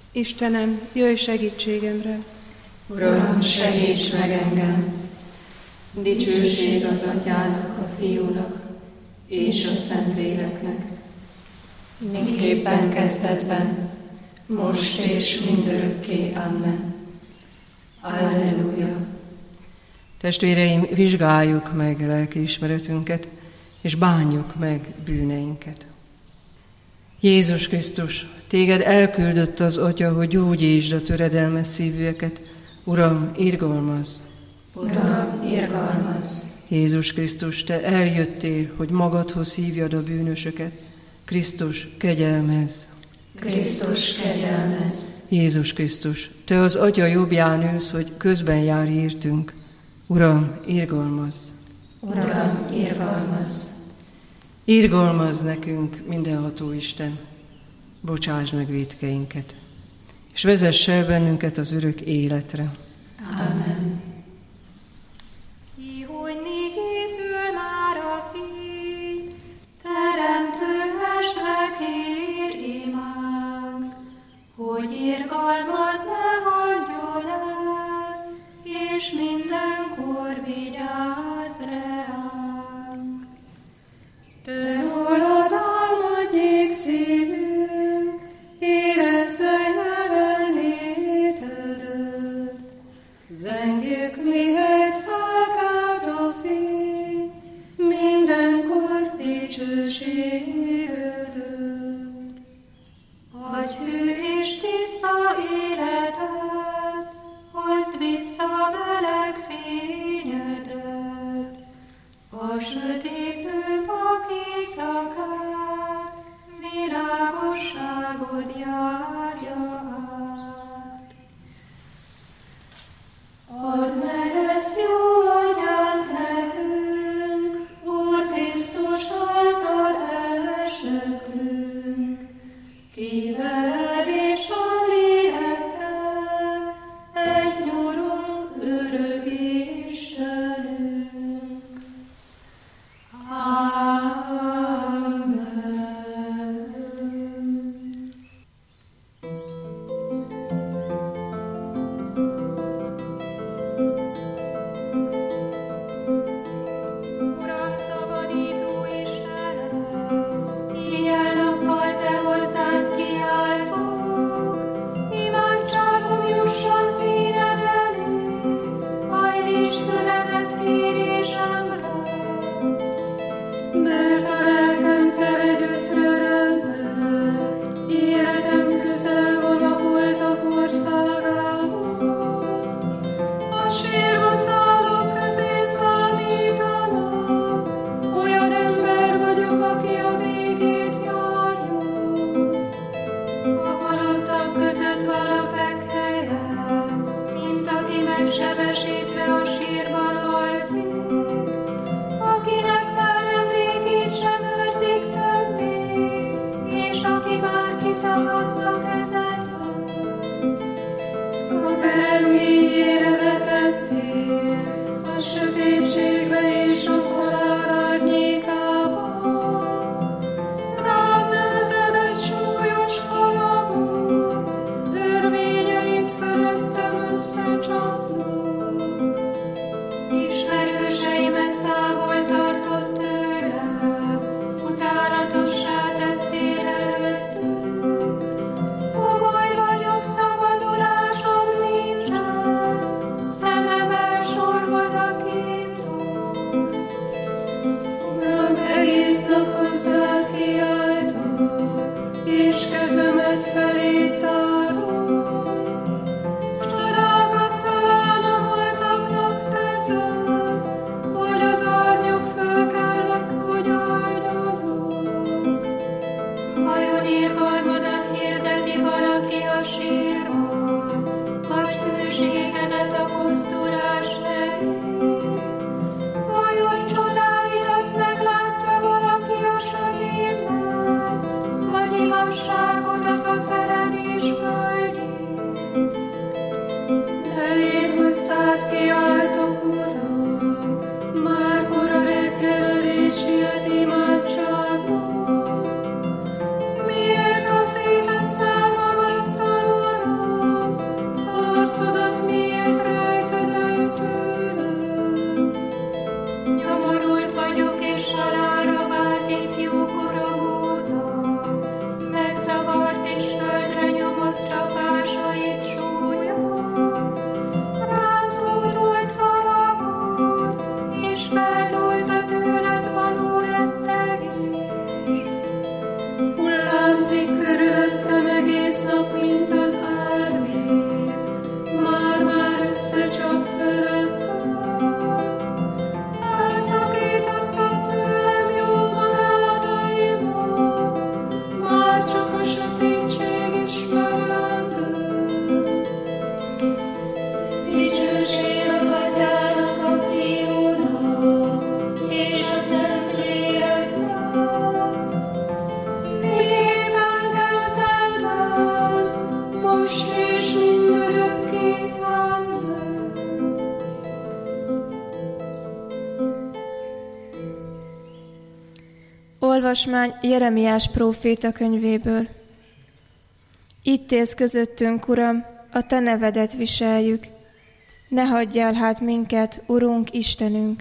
Istenem, jöjj segítségemre! Uram, segíts meg engem! Dicsőség az Atyának, a Fiúnak és a Szentléleknek, miképpen kezdetben, most és mindörökké. Amen. Alleluja! Testvéreim, vizsgáljuk meg lelkiismeretünket, és bánjuk meg bűneinket. Jézus Krisztus, téged elküldött az Atya, hogy gyógyítsd a töredelmes szívűeket. Uram, irgalmazz! Uram, irgalmazz! Jézus Krisztus, te eljöttél, hogy magadhoz hívjad a bűnösöket. Krisztus, kegyelmezz! Krisztus, kegyelmezz! Jézus Krisztus, te az Atya jobbján ülsz, hogy közben járj értünk. Uram, irgalmazz! Uram, irgalmazz! Irgalmazz nekünk, mindenható Isten! Bocsásd meg vétkeinket, és vezess el bennünket az örök életre. Amen. Kihogyni készül már a Fiú, Teremtő Mestre kér imánk, hogy irgalmat ne hagyjon el, és mindenkor vigyázz ránk. Te rólad álmodjék szívünk, érezze jelenlétedet. Zengjük, mihelyt felkelt a fény, mindenkor dicsőségedet. Adj hű és tiszta életet, hozz vissza meleg fényedet. A sötétlő vak éjszakát, világosságod járja át. Add meg ezt jó atyánk nekünk, Úr Krisztus által elsöprünk. Ki veled és a lélekkel, egy nyurunk, örök Istenünk. Amen. Uram, szabadító Istenem, Éjjel-nappal te hozzád kiáltok, imádságom jusson színed elé, hajlítsd füledet kérésemre. Mert a lelkem tele gyötrelemmel, életem közel van a holtak országához. A sírba szállók közé számítanak, olyan ember vagyok, aki a végét járja. A halottak között van a fekhelyem, mint aki megsebesítve a sírban alszik, akinek már emlékét sem őrzik többé, és aki már kiszakadt a kezedből. A perem mélyére vetettél, a sötétségbe és a halál árnyékában. Rám nehezedett súlyos haragot, őr Olvasmány Jeremiás próféta könyvéből. Itt élsz közöttünk, Uram, a Te nevedet viseljük. Ne hagyjál hát minket, Urunk, Istenünk!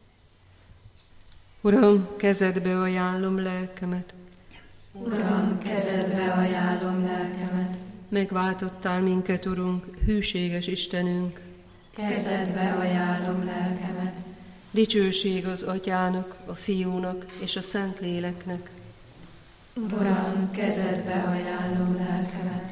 Uram, kezedbe ajánlom lelkemet. Uram, kezedbe ajánlom lelkemet. Megváltottál minket, Urunk, hűséges Istenünk. Kezedbe ajánlom lelkemet. Dicsőség az Atyának, a Fiúnak és a Szentléleknek. Uram, kezedbe ajánlom lelkemet.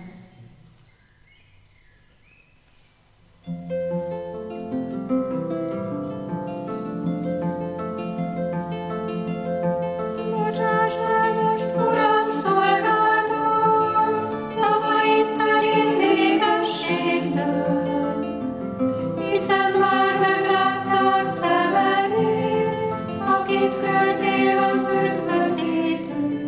Bocsáss el most, Uram, szolgálatom, szavaid szerint békességben, hiszen már megláttad szemeid, akit küldtél az üdvözítő.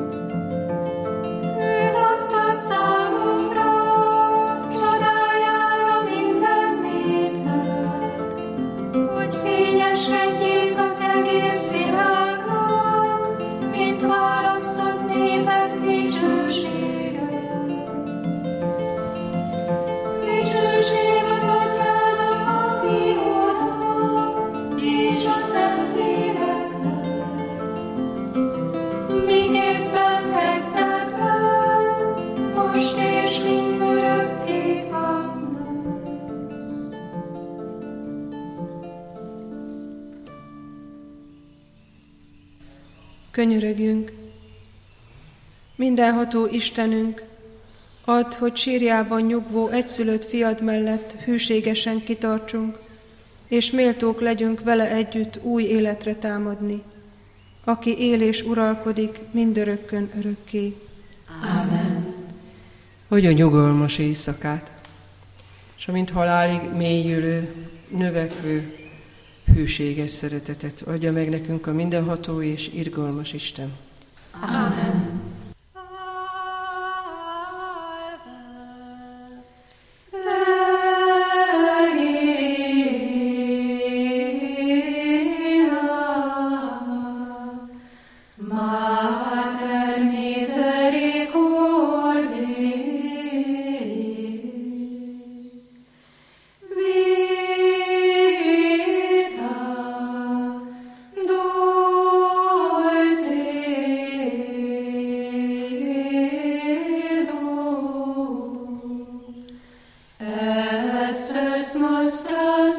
Őt adtad számunkra, csodájára minden népnek, hogy fényesedjék az egész világon, mint választott népek dicsősége. Dicsőség az Atyának, a Fiúnak és a Szentléleknek, miképpen kezdetben, most és mindörökké vannak. Könyörögjünk! Mindenható Istenünk, add, hogy sírjában nyugvó egyszülött fiad mellett hűségesen kitartsunk, és méltók legyünk vele együtt új életre támadni, aki él és uralkodik mindörökkön örökké. Amen. Adja nyugalmas éjszakát, és amint halálig mélyülő, növekvő, hűséges szeretetet adja meg nekünk a mindenható és irgalmas Isten. Amen. Mater misericordiae, vita dulcedo, et spes nostra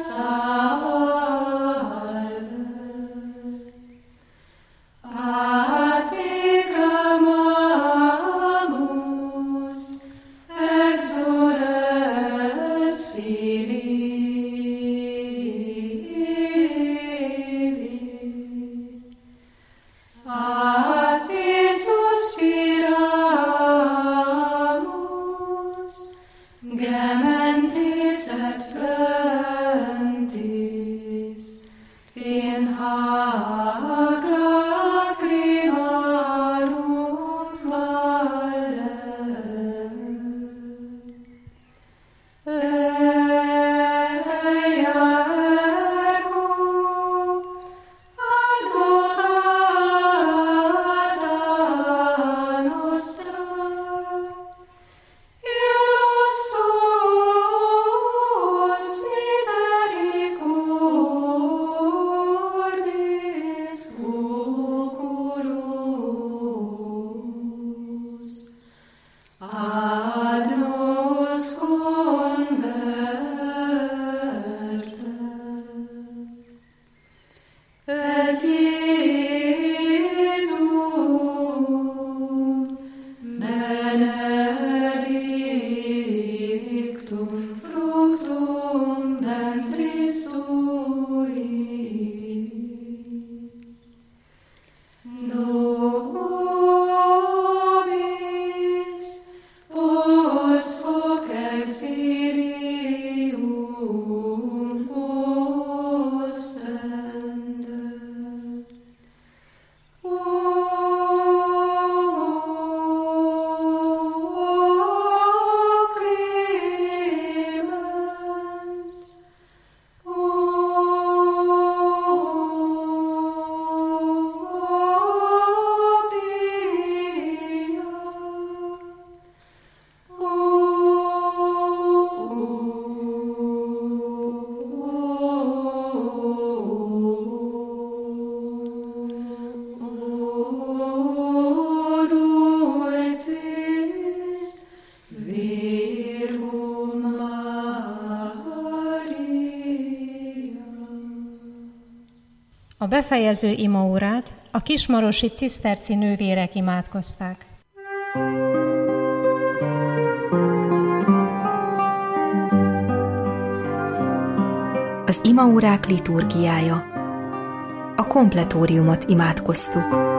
salve. A te clamamus, exoles Filii. A te suspiramus, gementes et plentis, in hac lacrimarum valle. Leia ergo advocata nostra, illus A befejező imaórát a kismarosi ciszterci nővérek imádkozták. Az imaórák liturgiája. A kompletóriumot imádkoztuk.